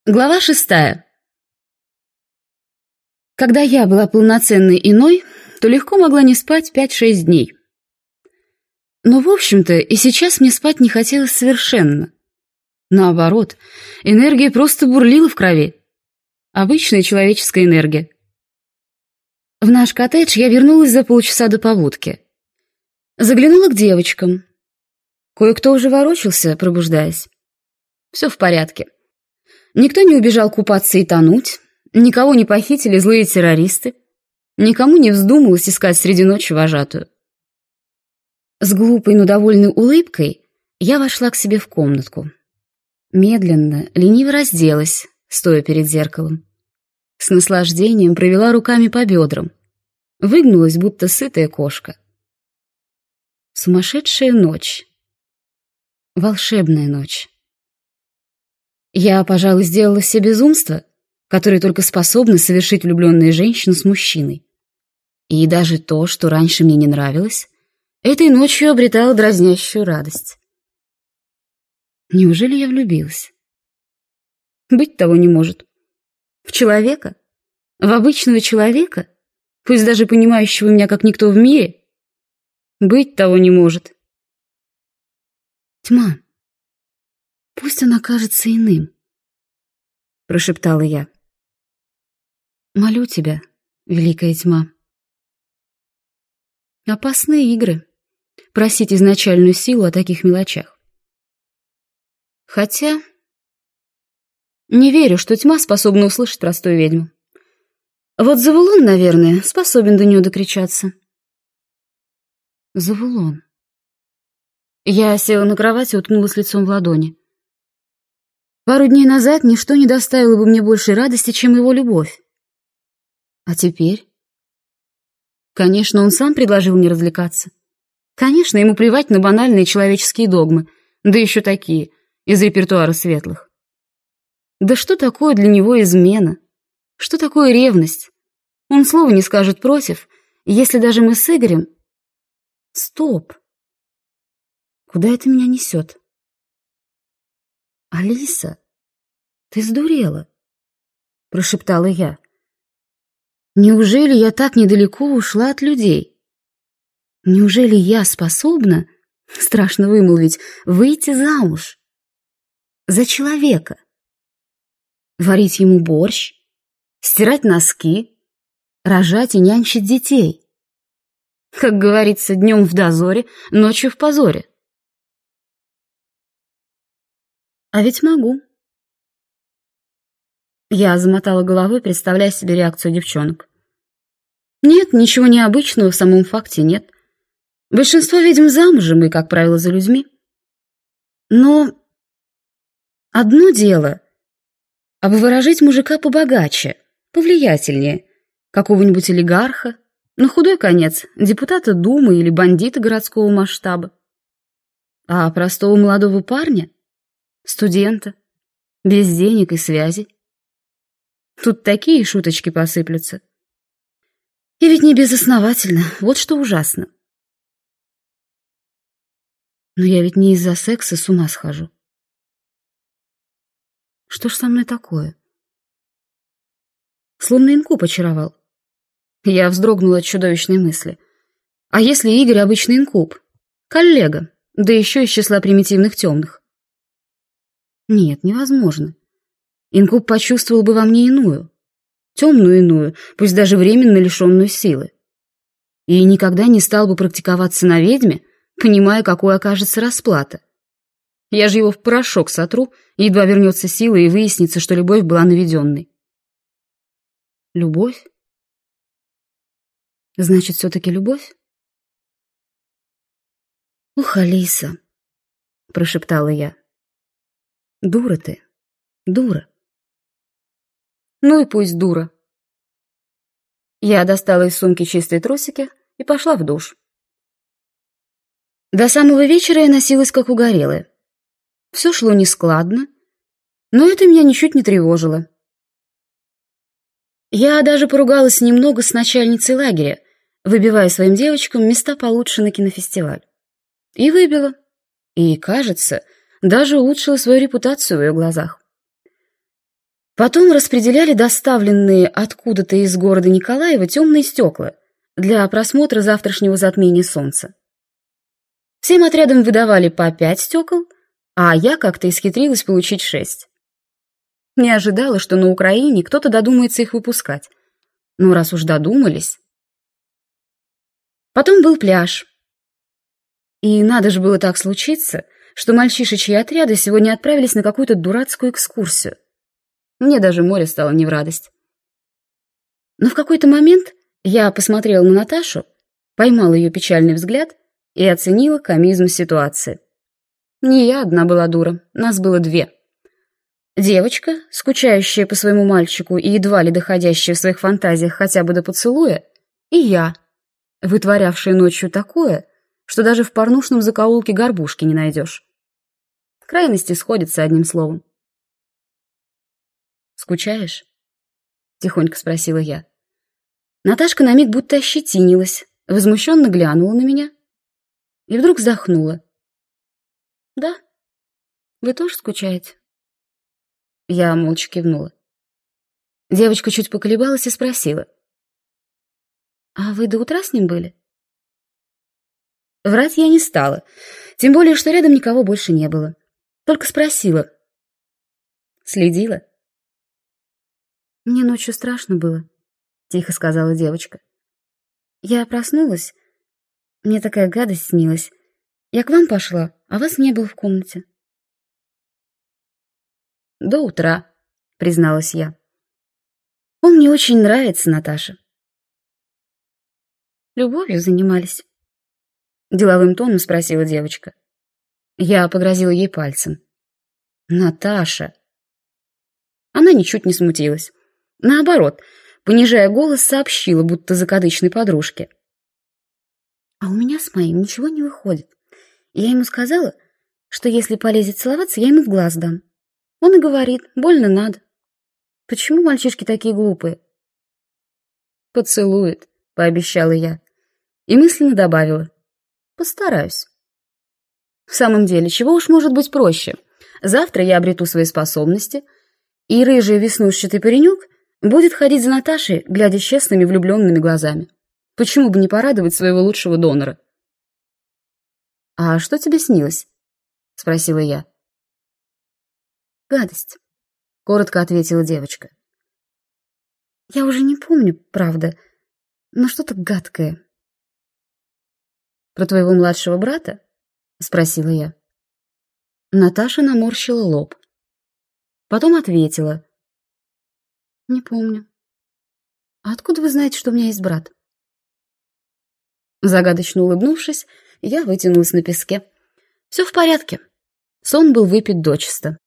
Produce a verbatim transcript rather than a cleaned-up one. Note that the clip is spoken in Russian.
Глава шестая. Когда я была полноценной иной, то легко могла не спать пять-шесть дней. Но, в общем-то, и сейчас мне спать не хотелось совершенно. Наоборот, энергия просто бурлила в крови. Обычная человеческая энергия. В наш коттедж я вернулась за полчаса до побудки. Заглянула к девочкам. Кое-кто уже ворочался, пробуждаясь. Все в порядке. Никто не убежал купаться и тонуть, никого не похитили злые террористы, никому не вздумалось искать среди ночи вожатую. С глупой, но довольной улыбкой я вошла к себе в комнатку. Медленно, лениво разделась, стоя перед зеркалом. С наслаждением провела руками по бедрам, выгнулась, будто сытая кошка. Сумасшедшая ночь. Волшебная ночь. Я, пожалуй, сделала все безумства, которые только способны совершить влюбленная женщина с мужчиной. И даже то, что раньше мне не нравилось, этой ночью обретало дразнящую радость. Неужели я влюбилась? Быть того не может. В человека? В обычного человека? Пусть даже понимающего меня как никто в мире? Быть того не может. Тьма. Пусть он окажется иным, — прошептала я. Молю тебя, великая тьма. Опасные игры — просить изначальную силу о таких мелочах. Хотя не верю, что тьма способна услышать простую ведьму. Вот Завулон, наверное, способен до нее докричаться. Завулон. Я села на кровать и уткнулась лицом в ладони. Пару дней назад ничто не доставило бы мне большей радости, чем его любовь. А теперь? Конечно, он сам предложил мне развлекаться. Конечно, ему плевать на банальные человеческие догмы, да еще такие, из репертуара светлых. Да что такое для него измена? Что такое ревность? Он слова не скажет против, если даже мы с Игорем... Стоп! Куда это меня несет? «Алиса, ты сдурела», — прошептала я. «Неужели я так недалеко ушла от людей? Неужели я способна, страшно вымолвить, выйти замуж? За человека? Варить ему борщ, стирать носки, рожать и нянчить детей? Как говорится, днем в дозоре, ночью в позоре. А ведь могу». Я замотала головой, представляя себе реакцию девчонок. Нет, ничего необычного в самом факте нет. Большинство ведьм замужем и, как правило, за людьми. Но одно дело — обворожить мужика побогаче, повлиятельнее, какого-нибудь олигарха, на худой конец депутата Думы или бандита городского масштаба. А простого молодого парня, студента, без денег и связей. Тут такие шуточки посыплются. И ведь не безосновательно, вот что ужасно. Но я ведь не из-за секса с ума схожу. Что ж со мной такое? Словно инкуб очаровал. Я вздрогнула от чудовищной мысли. А если Игорь обычный инкуб? Коллега, да еще из числа примитивных темных. Нет, невозможно. Инкуб почувствовал бы во мне иную, темную иную, пусть даже временно лишенную силы. И никогда не стал бы практиковаться на ведьме, понимая, какой окажется расплата. Я же его в порошок сотру, едва вернется сила и выяснится, что любовь была наведенной. Любовь? Значит, все-таки любовь? «Ух, Алиса», — прошептала я. «Дура ты, дура». Ну и пусть дура. Я достала из сумки чистые трусики и пошла в душ. До самого вечера я носилась как угорелая. Все шло нескладно, но это меня ничуть не тревожило. Я даже поругалась немного с начальницей лагеря, выбивая своим девочкам места получше на кинофестиваль. И выбила. И, кажется, даже улучшила свою репутацию в ее глазах. Потом распределяли доставленные откуда-то из города Николаева темные стекла для просмотра завтрашнего затмения солнца. Всем отрядам выдавали по пять стекол, а я как-то исхитрилась получить шесть. Не ожидала, что на Украине кто-то додумается их выпускать. Ну, раз уж додумались. Потом был пляж. И надо же было так случиться, что мальчишечьи отряды сегодня отправились на какую-то дурацкую экскурсию. Мне даже море стало не в радость. Но в какой-то момент я посмотрела на Наташу, поймала ее печальный взгляд и оценила комизм ситуации. Не я одна была дура, нас было две. Девочка, скучающая по своему мальчику и едва ли доходящая в своих фантазиях хотя бы до поцелуя, и я, вытворявшая ночью такое, что даже в порнушном закоулке горбушки не найдешь. Крайности сходятся одним словом. «Скучаешь?» — тихонько спросила я. Наташка на миг будто ощетинилась, возмущенно глянула на меня и вдруг вздохнула. «Да, вы тоже скучаете?» Я молча кивнула. Девочка чуть поколебалась и спросила. «А вы до утра с ним были?» Врать я не стала, тем более, что рядом никого больше не было. Только спросила. «Следила?» «Мне ночью страшно было», — тихо сказала девочка. «Я проснулась, мне такая гадость снилась. Я к вам пошла, а вас не было в комнате». «До утра», — призналась я. «Он мне очень нравится, Наташа». «Любовью занимались?» — деловым тоном спросила девочка. Я погрозила ей пальцем. «Наташа!» Она ничуть не смутилась. Наоборот, понижая голос, сообщила, будто закадычной подружке. «А у меня с моим ничего не выходит. Я ему сказала, что если полезет целоваться, я ему в глаз дам. Он и говорит, больно надо. Почему мальчишки такие глупые?» «Поцелует», — пообещала я. И мысленно добавила. «Постараюсь». В самом деле, чего уж может быть проще? Завтра я обрету свои способности, и рыжий веснушчатый паренек будет ходить за Наташей, глядя честными влюбленными глазами. Почему бы не порадовать своего лучшего донора? «А что тебе снилось?» — спросила я. «Гадость», — коротко ответила девочка. «Я уже не помню, правда, но что-то гадкое». «Про твоего младшего брата?» — спросила я. Наташа наморщила лоб. Потом ответила. «Не помню. А откуда вы знаете, что у меня есть брат?» Загадочно улыбнувшись, я вытянулась на песке. Все в порядке. Сон был выпит дочисто.